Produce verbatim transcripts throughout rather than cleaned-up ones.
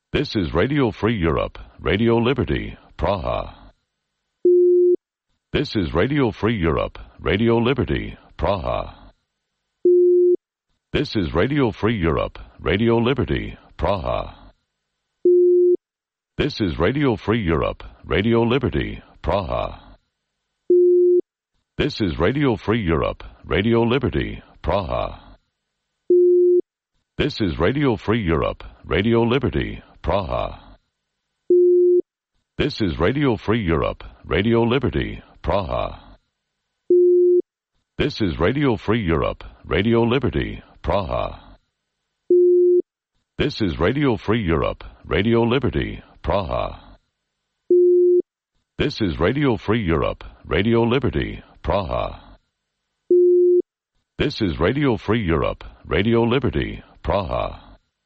This is Radio Free Europe, Radio Liberty, Praha. This is Radio Free Europe, Radio Liberty, Praha. This is Radio Free Europe, Radio Liberty, Praha. This is Radio Free Europe, Radio Liberty, Praha. This is Radio Free Europe, Radio Liberty, Praha. This is Radio Free Europe, Radio Liberty, Praha. This is Radio Free Europe, Radio Liberty, Praha. This is Radio Free Europe, Radio Liberty, Praha. This is Radio Free Europe, Radio Liberty, Praha. This is Radio Free Europe, Radio Liberty, Praha. This is Radio Free Europe, Radio Liberty, Praha.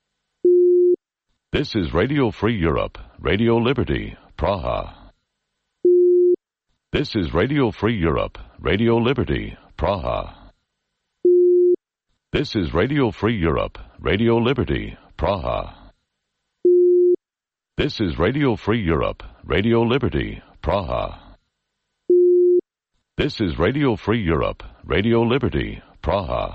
This is Radio Free Europe, Radio Liberty, Praha. This is Radio Free Europe, Radio Liberty, Praha. This is Radio Free Europe, Radio Liberty, Praha. This is Radio Free Europe, Radio Liberty, Praha. This is Radio Free Europe, Radio Liberty, Praha.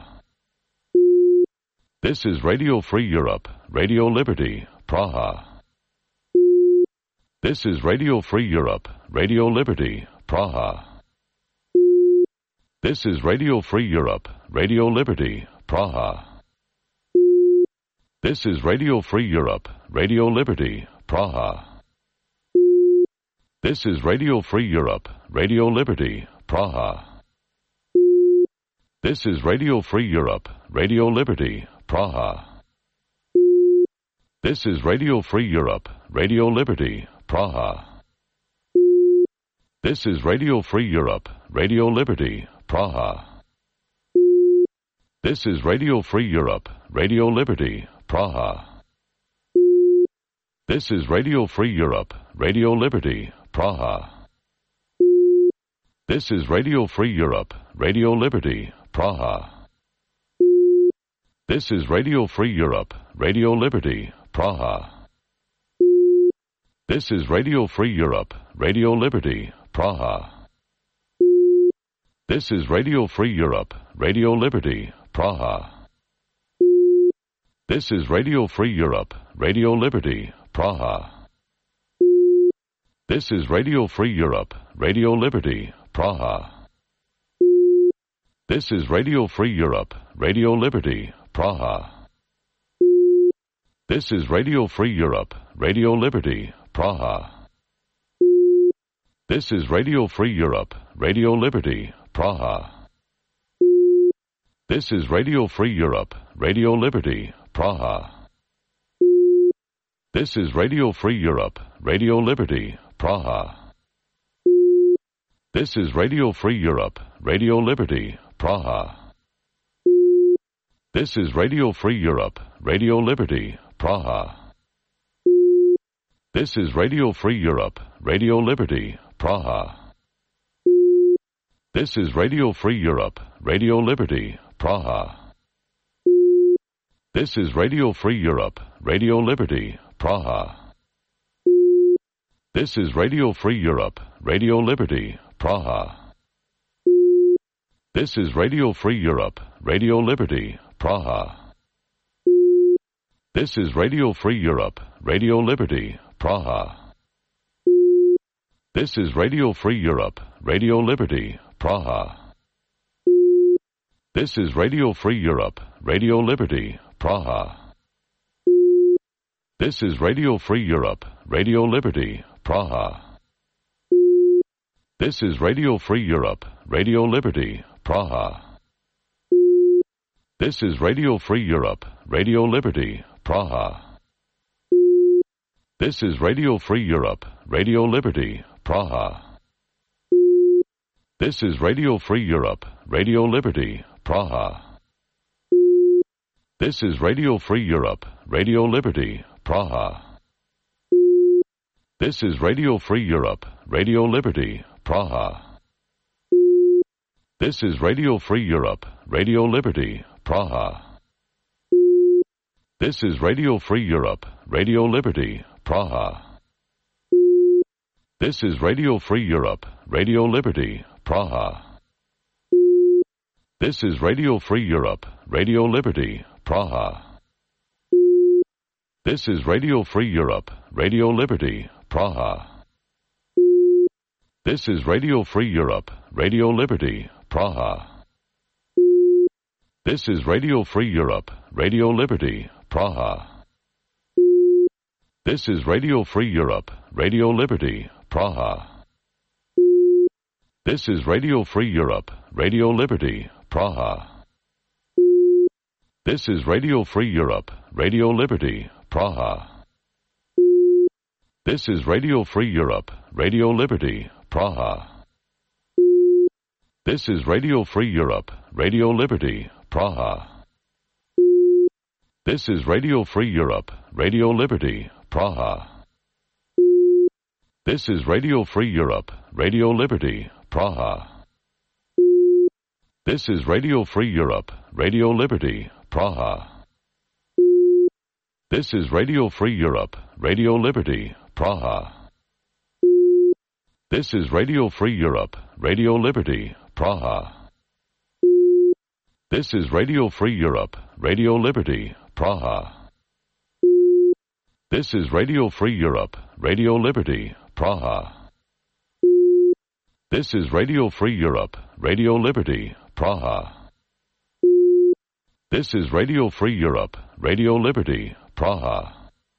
This is Radio Free Europe, Radio Liberty, Praha. This is Radio Free Europe, Radio Liberty, Praha. This is Radio Free Europe, Radio Liberty, Praha. This is Radio Free Europe, Radio Liberty, Praha. This is Radio Free Europe, Radio Liberty, Praha. This is Radio Free Europe, Radio Liberty, Praha. This is Radio Free Europe, Radio Liberty, Praha. This is Radio Free Europe, Radio Liberty, Praha. This is Radio Free Europe, Radio Liberty, Praha. This is Radio Free Europe, Radio Liberty, Praha. This is Radio Free Europe, Radio Liberty, Praha. This is Radio Free Europe, Radio Liberty, Praha. This is Radio Free Europe, Radio Liberty, Praha. This is Radio Free Europe, Radio Liberty, Praha. This is Radio Free Europe, Radio Liberty, Praha. This is Radio Free Europe, Radio Liberty, Praha. This is Radio Free Europe, Radio Liberty, Praha. This is Radio Free Europe, Radio Liberty, Praha. This is Radio Free Europe, Radio Liberty, Praha. This is Radio Free Europe, Radio Liberty, Praha. This is Radio Free Europe, Radio Liberty, Praha. This is Radio Free Europe, Radio Liberty, Praha. This is Radio Free Europe, Radio Liberty, Praha. This is Radio Free Europe, Radio Liberty, Praha. This is Radio Free Europe, Radio Liberty, Praha. This is Radio Free Europe, Radio Liberty, Praha. This is Radio Free Europe, Radio Liberty, Praha. This is Radio Free Europe, Radio Liberty, Praha. This is Radio Free Europe, Radio Liberty, Praha. This is Radio Free Europe, Radio Liberty, Praha. This is Radio Free Europe, Radio Liberty, Praha. This is Radio Free Europe, Radio Liberty, Praha. This is Radio Free Europe, Radio Liberty, Praha. This is Radio Free Europe, Radio Liberty, Praha. This is Radio Free Europe, Radio Liberty, Praha. This is Radio Free Europe, Radio Liberty, Praha. This is Radio Free Europe, Radio Liberty, Praha. This is Radio Free Europe, Radio Liberty, Praha. This is Radio Free Europe, Radio Liberty, Praha. This is Radio Free Europe, Radio Liberty, Praha. This is Radio Free Europe, Radio Liberty, Praha. This is Radio Free Europe, Radio Liberty, Praha. This is Radio Free Europe, Radio Liberty, Praha. This is Radio Free Europe, Radio Liberty, Praha. This is Radio Free Europe, Radio Liberty, Praha. This is Radio Free Europe, Radio Liberty, Praha. This is Radio Free Europe, Radio Liberty, Praha. This is Radio Free Europe, Radio Liberty, Praha. This is Radio Free Europe, Radio Liberty, Praha. This is Radio Free Europe, Radio Liberty, Praha. This is Radio Free Europe, Radio Liberty, Praha. This is Radio Free Europe, Radio Liberty, Praha. This is Radio Free Europe, Radio Liberty, Praha. This is Radio Free Europe, Radio Liberty, Praha. This is Radio Free Europe, Radio Liberty, Praha. This is Radio Free Europe, Radio Liberty, Praha. This is Radio Free Europe, Radio Liberty, Praha. This is Radio Free Europe, Radio Liberty, Praha. This is Radio Free Europe, Radio Liberty, Praha.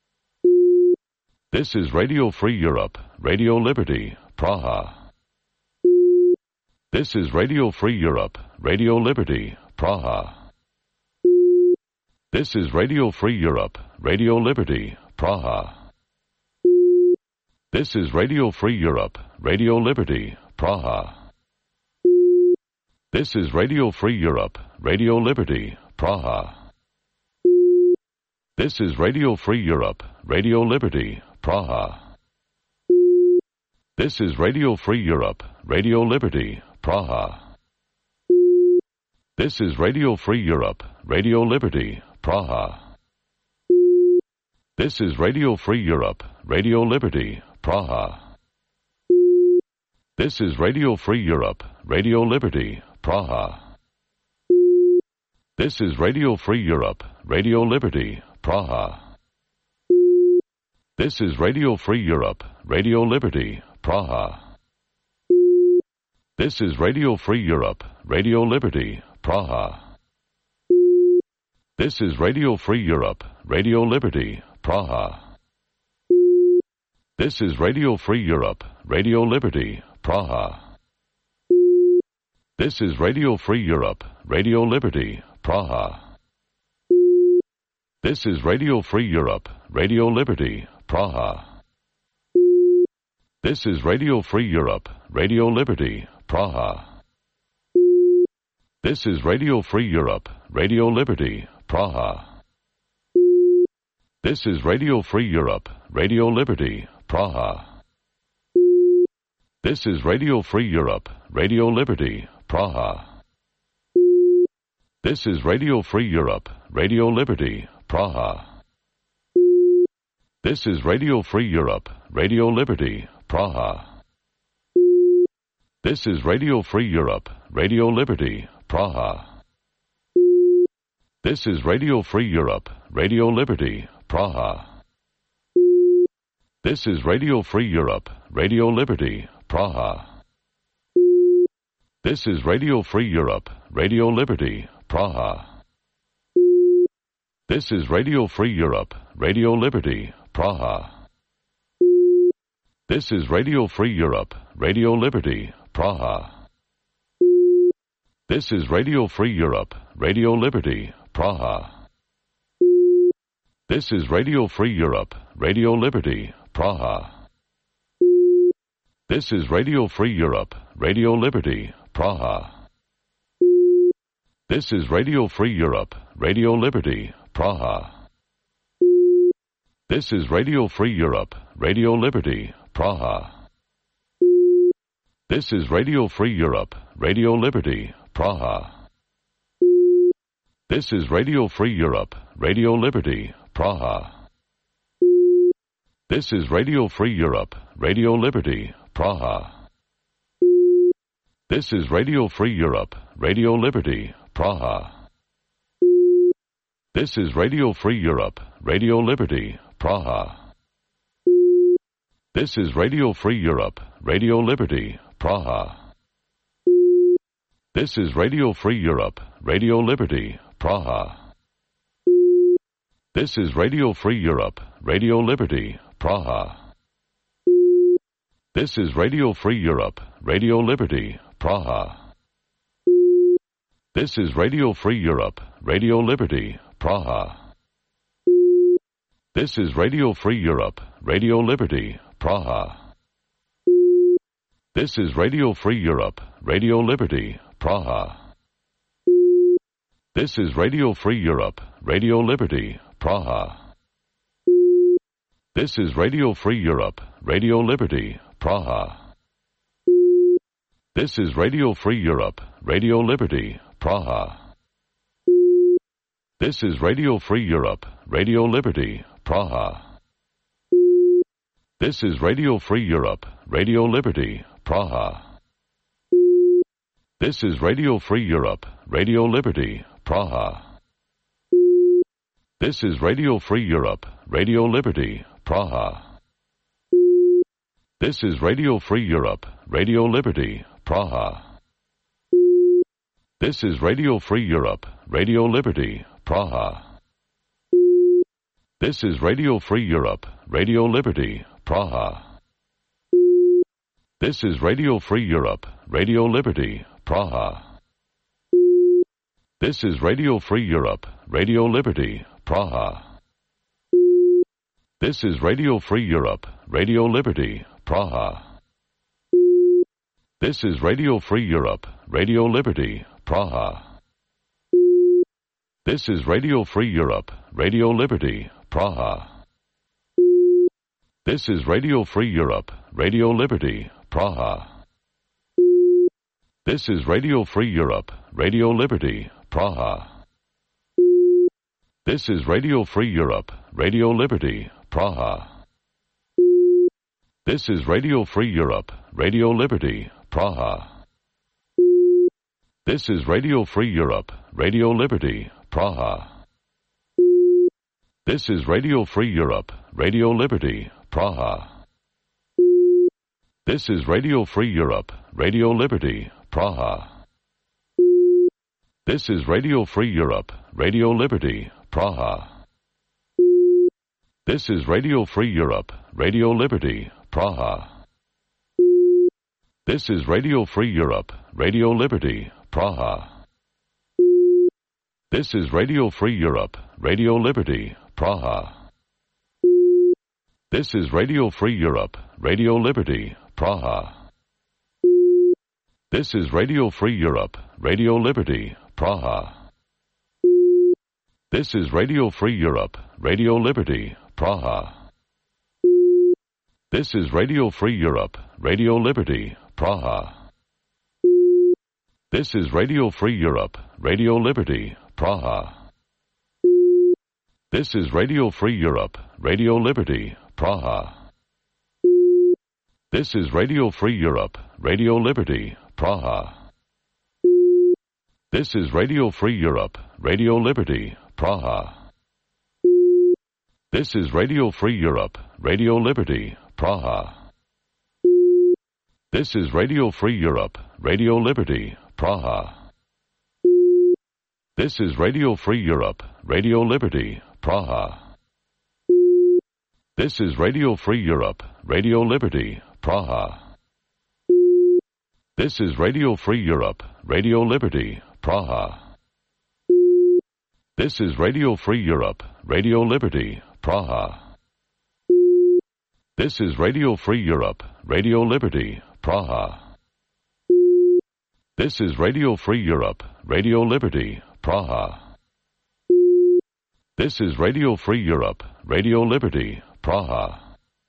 This is Radio Free Europe, Radio Liberty, Praha. This is Radio Free Europe, Radio Liberty, Praha. This is Radio Free Europe, Radio Liberty, Praha. This is Radio Free Europe, Radio Liberty, Praha. This is Radio Free Europe, Radio Liberty, Praha. This is Radio Free Europe, Radio Liberty, Praha. This is Radio Free Europe, Radio Liberty, Praha. This is Radio Free Europe, Radio Liberty, Praha. This is Radio Free Europe, Radio Liberty, Praha. This is Radio Free Europe, Radio Liberty, Praha. This is Radio Free Europe, Radio Liberty, Praha. This is Radio Free Europe, Radio Liberty, Praha. This is Radio Free Europe, Radio Liberty, Praha. This is Radio Free Europe, Radio Liberty, Praha. This is Radio Free Europe, Radio Liberty, Praha. This is Radio Free Europe, Radio Liberty, Praha. This is Radio Free Europe, Radio Liberty, Praha. This is Radio Free Europe, Radio Liberty, Praha. This is Radio Free Europe, Radio Liberty, Praha. This is Radio Free Europe, Radio Liberty, Praha. This is Radio Free Europe, Radio Liberty, Praha. This is Radio Free Europe, Radio Liberty, Praha. This is Radio Free Europe, Radio Liberty, Praha. This is Radio Free Europe, Radio Liberty, Praha. This is Radio Free Europe, Radio Liberty, Praha. This is Radio Free Europe, Radio Liberty, Praha. This is Radio Free Europe, Radio Liberty, Praha. This is Radio Free Europe, Radio Liberty, Praha. This is Radio Free Europe, Radio Liberty, Praha. This is Radio Free Europe, Radio Liberty, Praha. This is Radio Free Europe, Radio Liberty, Praha. This is Radio Free Europe, Radio Liberty, Praha. This is Radio Free Europe, Radio Liberty, Praha. This is Radio Free Europe, Radio Liberty, Praha. This is Radio Free Europe, Radio Liberty, Praha. This is Radio Free Europe, Radio Liberty, Praha. This is Radio Free Europe, Radio Liberty, Praha. This is Radio Free Europe, Radio Liberty, Praha. This is Radio Free Europe, Radio Liberty, Praha. This is Radio Free Europe, Radio Liberty, Praha. This is Radio Free Europe, Radio Liberty, Praha. This is Radio Free Europe, Radio Liberty, Praha. This is Radio Free Europe, Radio Liberty, Praha. This is Radio Free Europe, Radio Liberty, Praha. This is Radio Free Europe, Radio Liberty, Praha. This is Radio Free Europe, Radio Liberty, Praha. This is Radio Free Europe, Radio Liberty, Praha. This is Radio Free Europe, Radio Liberty, Praha. This is Radio Free Europe, Radio Liberty, Praha. This is Radio Free Europe, Radio Liberty, Praha. This is Radio Free Europe, Radio Liberty, Praha. This is Radio Free Europe, Radio Liberty, Praha. This is Radio Free Europe, Radio Liberty, Praha. This is Radio Free Europe, Radio Liberty, Praha. This is Radio Free Europe, Radio Liberty, Praha. This is Radio Free Europe, Radio Liberty, Praha. This is Radio Free Europe, Radio Liberty, Praha. This is Radio Free Europe, Radio Liberty, Praha. This is Radio Free Europe, Radio Liberty, Praha. This is Radio Free Europe, Radio Liberty, Praha. This is Radio Free Europe, Radio Liberty, Praha. This is Radio Free Europe, Radio Liberty, Praha. This is Radio Free Europe, Radio Liberty, Praha. This is Radio Free Europe, Radio Liberty, Praha. This is Radio Free Europe, Radio Liberty, Praha. This is Radio Free Europe, Radio Liberty, Praha. This is Radio Free Europe, Radio Liberty, Praha. This is Radio Free Europe, Radio Liberty, Praha. This is Radio Free Europe, Radio Liberty, Praha. This is Radio Free Europe, Radio Liberty, Praha. This is Radio Free Europe, Radio Liberty, Praha. This is Radio Free Europe, Radio Liberty, Praha. This is Radio Free Europe, Radio Liberty, Praha. This is Radio Free Europe, Radio Liberty, Praha. This is Radio Free Europe, Radio Liberty, Praha. This is Radio Free Europe, Radio Liberty, Praha. This is Radio Free Europe, Radio Liberty, Praha. This is Radio Free Europe, Radio Liberty, Praha. This is Radio Free Europe, Radio Liberty, Praha. This is Radio Free Europe, Radio Liberty, Praha. This is Radio Free Europe, Radio Liberty, Praha. This is Radio Free Europe, Radio Liberty, Praha. This is Radio Free Europe, Radio Liberty, Praha. This is Radio Free Europe, Radio Liberty, Praha. This is Radio Free Europe, Radio Liberty, Praha. This is Radio Free Europe, Radio Liberty, Praha. This is Radio Free Europe, Radio Liberty, Praha. This is Radio Free Europe, Radio Liberty, Praha. This is Radio Free Europe, Radio Liberty, Praha.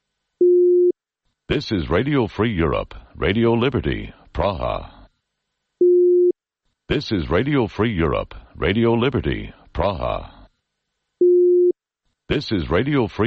This is Radio Free Europe, Radio Liberty, Praha. This is Radio Free Europe, Radio Liberty, Praha. This is Radio Free